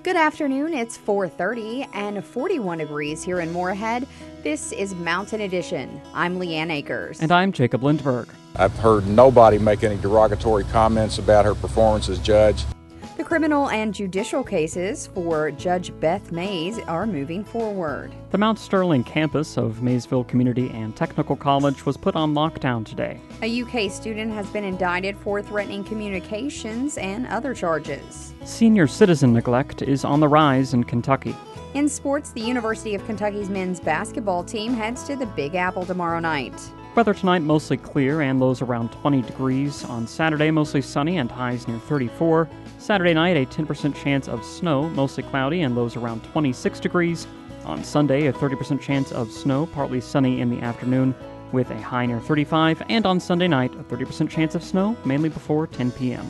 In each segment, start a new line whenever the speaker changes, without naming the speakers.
Good afternoon. It's 4:30 and 41 degrees here in Moorhead. This is Mountain Edition. I'm Leanne Akers.
And I'm Jacob Lindberg.
I've heard nobody make any derogatory comments about her performance as judge.
The criminal and judicial cases for Judge Beth Mays are moving forward.
The Mount Sterling campus of Maysville Community and Technical College was put on lockdown today.
A UK student has been indicted for threatening communications and other charges.
Senior citizen neglect is on the rise in Kentucky.
In sports, the University of Kentucky's men's basketball team heads to the Big Apple tomorrow night.
Weather tonight mostly clear and lows around 20 degrees. On Saturday, mostly sunny and highs near 34. Saturday night, a 10% chance of snow, mostly cloudy and lows around 26 degrees. On Sunday, a 30% chance of snow, partly sunny in the afternoon with a high near 35. And on Sunday night, a 30% chance of snow, mainly before 10 p.m.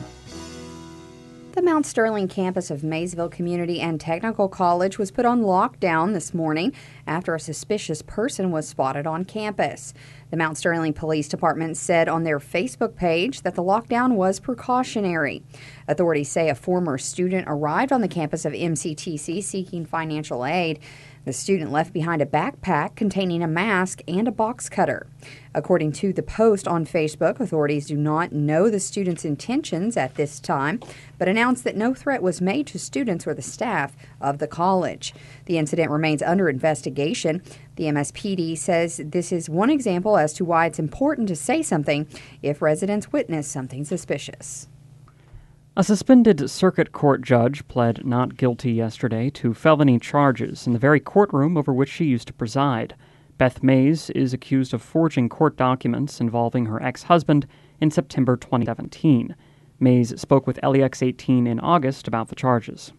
The Mount Sterling campus of Maysville Community and Technical College was put on lockdown this morning after a suspicious person was spotted on campus. The Mount Sterling Police Department said on their Facebook page that the lockdown was precautionary. Authorities say a former student arrived on the campus of MCTC seeking financial aid. The student left behind a backpack containing a mask and a box cutter. According to the post on Facebook, authorities do not know the student's intentions at this time, but announced that no threat was made to students or the staff of the college. The incident remains under investigation. The MSPD says this is one example as to why it's important to say something if residents witness something suspicious.
A suspended circuit court judge pled not guilty yesterday to felony charges in the very courtroom over which she used to preside. Beth Mays is accused of forging court documents involving her ex-husband in September 2017. Mays spoke with LEX 18 in August about the charges.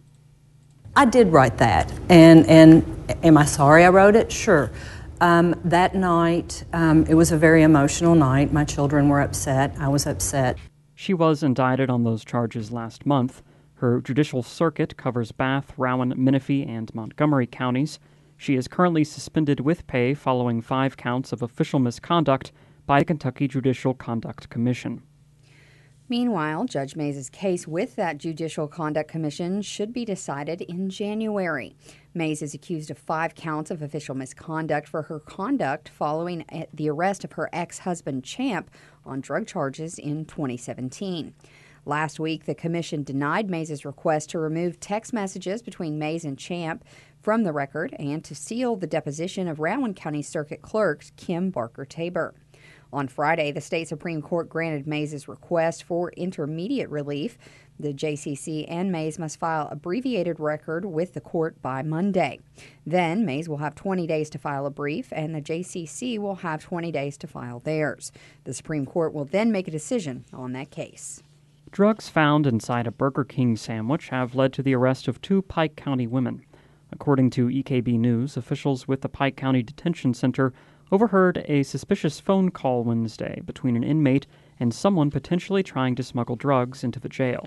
I did write that, and am I sorry I wrote it? Sure. That night, it was a very emotional night. My children were upset. I was upset.
She was indicted on those charges last month. Her judicial circuit covers Bath, Rowan, Menifee, and Montgomery counties. She is currently suspended with pay following 5 counts of official misconduct by the Kentucky Judicial Conduct Commission.
Meanwhile, Judge Mays' case with that Judicial Conduct Commission should be decided in January. Mays is accused of 5 counts of official misconduct for her conduct following the arrest of her ex-husband, Champ, on drug charges in 2017. Last week, the commission denied Mays' request to remove text messages between Mays and Champ from the record and to seal the deposition of Rowan County Circuit Clerk Kim Barker-Tabor. On Friday, the state Supreme Court granted Mays' request for intermediate relief. The JCC and Mays must file abbreviated record with the court by Monday. Then, Mays will have 20 days to file a brief, and the JCC will have 20 days to file theirs. The Supreme Court will then make a decision on that case.
Drugs found inside a Burger King sandwich have led to the arrest of 2 Pike County women. According to EKB News, officials with the Pike County Detention Center overheard a suspicious phone call Wednesday between an inmate and someone potentially trying to smuggle drugs into the jail.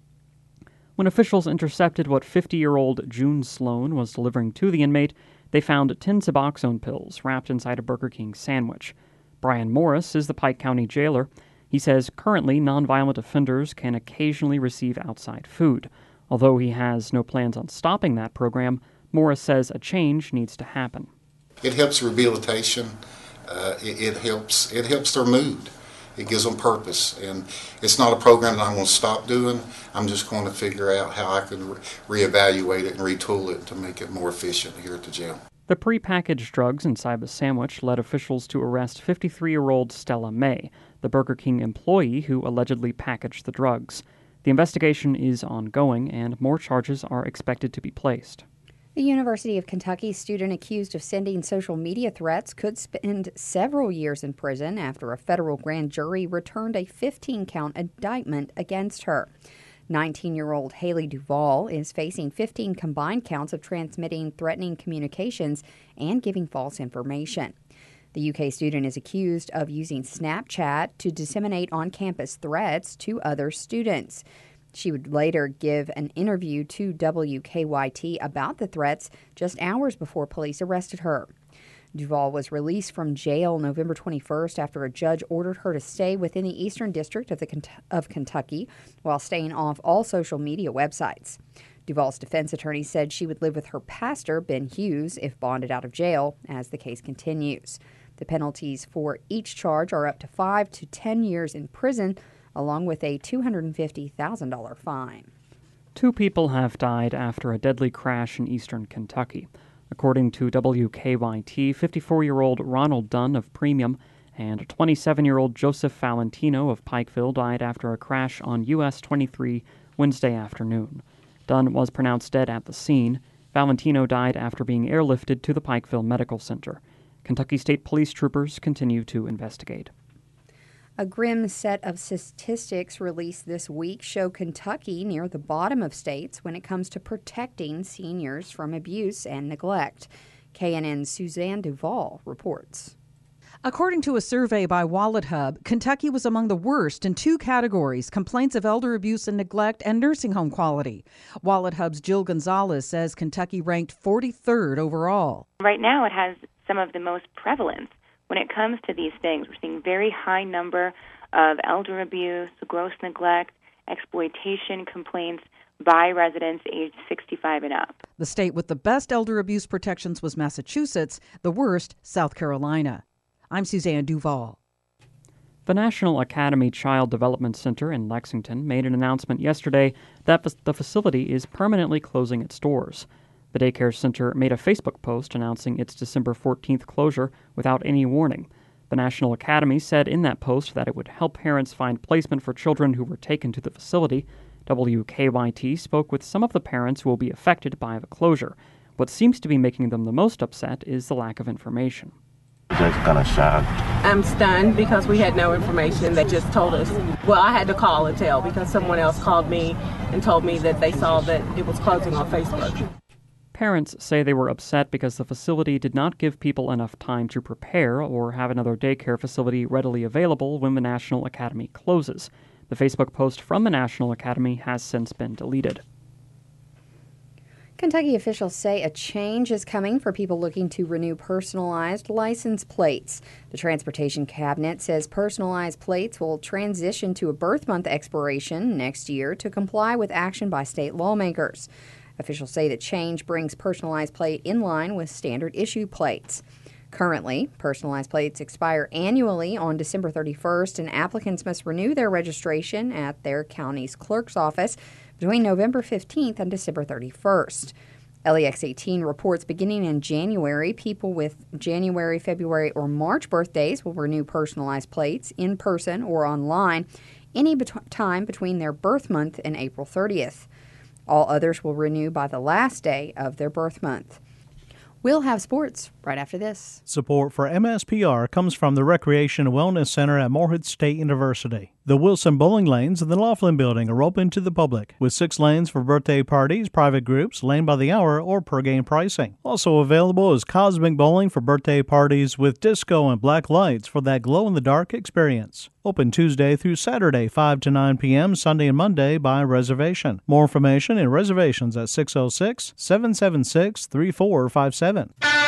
When officials intercepted what 50-year-old June Sloan was delivering to the inmate, they found 10 Suboxone pills wrapped inside a Burger King sandwich. Brian Morris is the Pike County jailer. He says currently nonviolent offenders can occasionally receive outside food. Although he has no plans on stopping that program, Morris says a change needs to happen.
It helps rehabilitation. It helps their mood. It gives them purpose. And it's not a program that I'm going to stop doing. I'm just going to figure out how I can reevaluate it and retool it to make it more efficient here at the jail.
The prepackaged drugs inside the sandwich led officials to arrest 53-year-old Stella May, the Burger King employee who allegedly packaged the drugs. The investigation is ongoing, and more charges are expected to be placed.
The University of Kentucky student accused of sending social media threats could spend several years in prison after a federal grand jury returned a 15-count indictment against her. 19-year-old Haley Duvall is facing 15 combined counts of transmitting threatening communications and giving false information. The UK student is accused of using Snapchat to disseminate on-campus threats to other students. She would later give an interview to WKYT about the threats just hours before police arrested her. Duvall was released from jail November 21st after a judge ordered her to stay within the Eastern District of Kentucky while staying off all social media websites. Duvall's defense attorney said she would live with her pastor, Ben Hughes, if bonded out of jail as the case continues. The penalties for each charge are up to 5 to 10 years in prison, along with a $250,000 fine.
2 people have died after a deadly crash in eastern Kentucky. According to WKYT, 54-year-old Ronald Dunn of Premium and 27-year-old Joseph Valentino of Pikeville died after a crash on US 23 Wednesday afternoon. Dunn was pronounced dead at the scene. Valentino died after being airlifted to the Pikeville Medical Center. Kentucky State Police troopers continue to investigate.
A grim set of statistics released this week show Kentucky near the bottom of states when it comes to protecting seniors from abuse and neglect. KNN's Suzanne Duvall reports.
According to a survey by WalletHub, Kentucky was among the worst in 2 categories: complaints of elder abuse and neglect and nursing home quality. WalletHub's Jill Gonzalez says Kentucky ranked 43rd overall.
Right now it has some of the most prevalence when it comes to these things. We're seeing very high number of elder abuse, gross neglect, exploitation complaints by residents aged 65 and up.
The state with the best elder abuse protections was Massachusetts, the worst, South Carolina. I'm Suzanne Duvall.
The National Academy Child Development Center in Lexington made an announcement yesterday that the facility is permanently closing its doors. The daycare center made a Facebook post announcing its December 14th closure without any warning. The National Academy said in that post that it would help parents find placement for children who were taken to the facility. WKYT spoke with some of the parents who will be affected by the closure. What seems to be making them the most upset is the lack of information.
Just kind of shocked.
I'm stunned because we had no information. They just told us. Well, I had to call and tell because someone else called me and told me that they saw that it was closing on Facebook.
Parents say they were upset because the facility did not give people enough time to prepare or have another daycare facility readily available when the National Academy closes. The Facebook post from the National Academy has since been deleted.
Kentucky officials say a change is coming for people looking to renew personalized license plates. The Transportation Cabinet says personalized plates will transition to a birth month expiration next year to comply with action by state lawmakers. Officials say the change brings personalized plate in line with standard issue plates. Currently, personalized plates expire annually on December 31st, and applicants must renew their registration at their county's clerk's office between November 15th and December 31st. LEX 18 reports beginning in January, people with January, February, or March birthdays will renew personalized plates in person or online any time between their birth month and April 30th. All others will renew by the last day of their birth month. We'll have sports right after this.
Support for MSPR comes from the Recreation and Wellness Center at Morehead State University. The Wilson Bowling Lanes in the Laughlin Building are open to the public, with 6 lanes for birthday parties, private groups, lane by the hour, or per game pricing. Also available is Cosmic Bowling for birthday parties with disco and black lights for that glow-in-the-dark experience. Open Tuesday through Saturday, 5 to 9 p.m., Sunday and Monday by reservation. More information and reservations at 606-776-3457.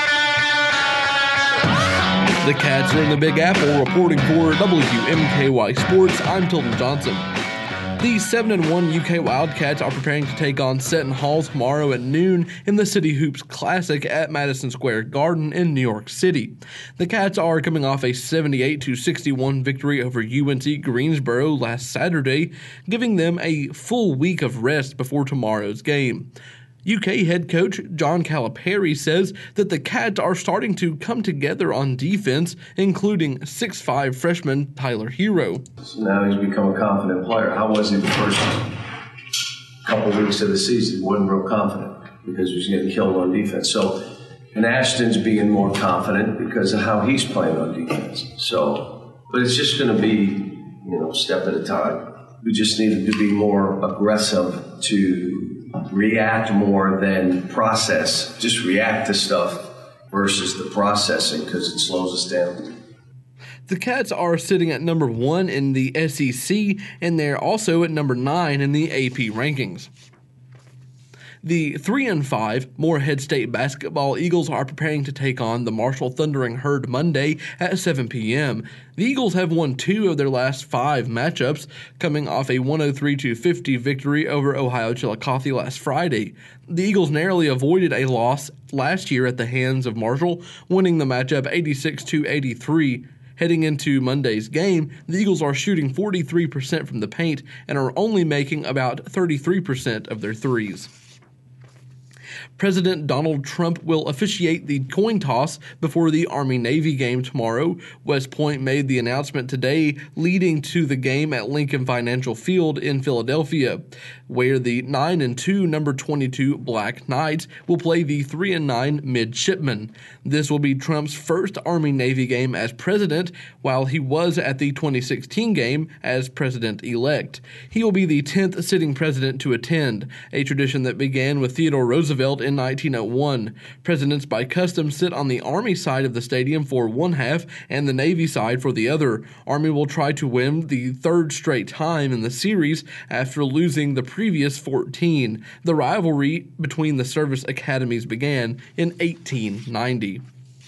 The Cats are in the Big Apple. Reporting for WMKY Sports, I'm Tilden Johnson. The 7-1 UK Wildcats are preparing to take on Seton Hall tomorrow at noon in the City Hoops Classic at Madison Square Garden in New York City. The Cats are coming off a 78-61 victory over UNC Greensboro last Saturday, giving them a full week of rest before tomorrow's game. UK head coach John Calipari says that the Cats are starting to come together on defense, including 6'5" freshman Tyler Hero.
So now he's become a confident player. How was he the first couple weeks of the season? He wasn't real confident because he was getting killed on defense. And Ashton's being more confident because of how he's playing on defense. But it's just going to be, step at a time. We just needed to be more aggressive to react more than process. Just react to stuff versus the processing because it slows us down.
The Cats are sitting at number 1 in the SEC, and they're also at number 9 in the AP rankings. The 3-5 Morehead State basketball Eagles are preparing to take on the Marshall Thundering Herd Monday at 7 p.m. The Eagles have won 2 of their last 5 matchups, coming off a 103-50 victory over Ohio Chillicothe last Friday. The Eagles narrowly avoided a loss last year at the hands of Marshall, winning the matchup 86-83. Heading into Monday's game, the Eagles are shooting 43% from the paint and are only making about 33% of their threes. President Donald Trump will officiate the coin toss before the Army-Navy game tomorrow. West Point made the announcement today, leading to the game at Lincoln Financial Field in Philadelphia, where the 9-2 number 22 Black Knights will play the 3-9 Midshipmen. This will be Trump's first Army-Navy game as president, while he was at the 2016 game as president-elect. He will be the 10th sitting president to attend, a tradition that began with Theodore Roosevelt in 1901. Presidents by custom sit on the Army side of the stadium for one half and the Navy side for the other. Army will try to win the 3rd straight time in the series after losing the previous 14. The rivalry between the service academies began in 1890.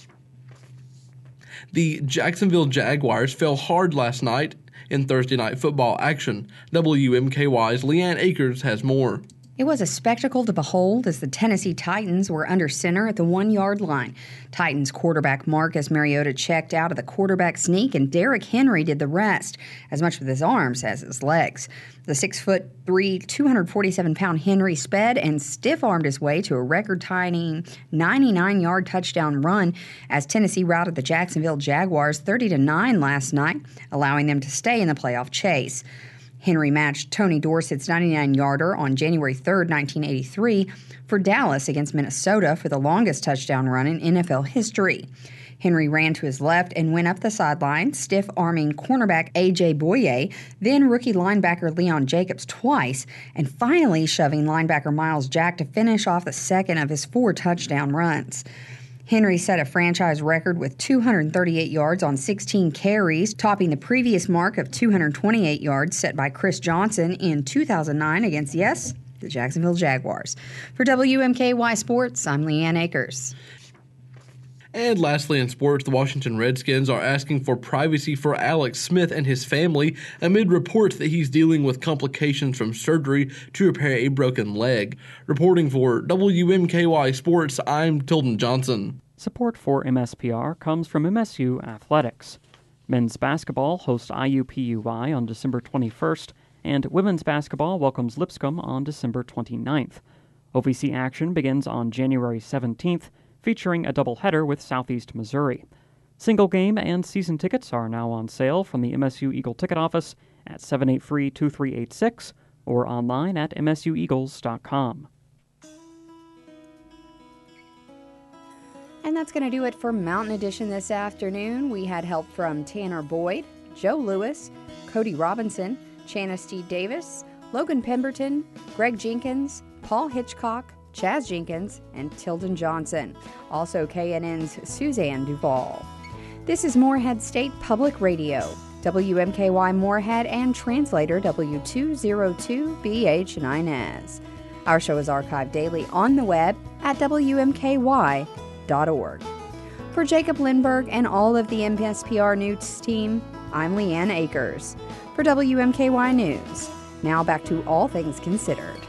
The Jacksonville Jaguars fell hard last night in Thursday night football action. WMKY's Leanne Akers has more.
It was a spectacle to behold as the Tennessee Titans were under center at the 1-yard line. Titans quarterback Marcus Mariota checked out of the quarterback sneak, and Derrick Henry did the rest, as much with his arms as his legs. The 6'3", 247-pound Henry sped and stiff-armed his way to a record-tying 99-yard touchdown run as Tennessee routed the Jacksonville Jaguars 30-9 last night, allowing them to stay in the playoff chase. Henry matched Tony Dorsett's 99-yarder on January 3, 1983, for Dallas against Minnesota for the longest touchdown run in NFL history. Henry ran to his left and went up the sideline, stiff-arming cornerback A.J. Boye, then rookie linebacker Leon Jacobs twice, and finally shoving linebacker Miles Jack to finish off the second of his 4 touchdown runs. Henry set a franchise record with 238 yards on 16 carries, topping the previous mark of 228 yards set by Chris Johnson in 2009 against, yes, the Jacksonville Jaguars. For WMKY Sports, I'm Leanne Akers.
And lastly in sports, the Washington Redskins are asking for privacy for Alex Smith and his family amid reports that he's dealing with complications from surgery to repair a broken leg. Reporting for WMKY Sports, I'm Tilden Johnson.
Support for MSPR comes from MSU Athletics. Men's basketball hosts IUPUI on December 21st, and women's basketball welcomes Lipscomb on December 29th. OVC action begins on January 17th, featuring a doubleheader with Southeast Missouri. Single game and season tickets are now on sale from the MSU Eagle ticket office at 783-2386 or online at msueagles.com.
And that's going to do it for Mountain Edition this afternoon. We had help from Tanner Boyd, Joe Lewis, Cody Robinson, Chanasty Davis, Logan Pemberton, Greg Jenkins, Paul Hitchcock, Chaz Jenkins, and Tilden Johnson. Also KNN's Suzanne Duvall. This is Morehead State Public Radio, WMKY Morehead, and translator W202BH9S. Our show is archived daily on the web at WMKY.org. For Jacob Lindberg and all of the MSPR News team, I'm Leanne Akers. For WMKY News, now back to All Things Considered.